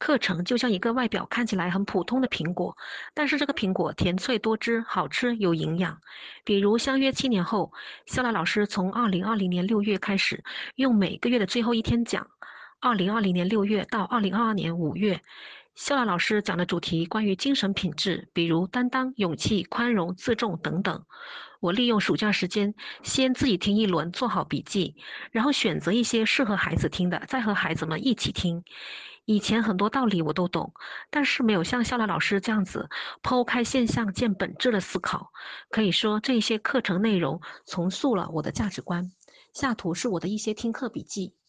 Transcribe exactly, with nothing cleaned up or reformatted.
课程就像一个外表看起来很普通的苹果，但是这个苹果甜脆多汁，好吃有营养。比如相约七年后，肖拉老师从二零二零年六月开始，用每个月的最后一天讲。二零二零年六月到二零二二年五月，肖拉老师讲的主题关于精神品质，比如担当、勇气、宽容、自重等等。我利用暑假时间，先自己听一轮，做好笔记，然后选择一些适合孩子听的，再和孩子们一起听。以前很多道理我都懂，但是没有像肖拉老师这样子剖开现象见本质的思考。可以说，这些课程内容重塑了我的价值观。下图是我的一些听课笔记。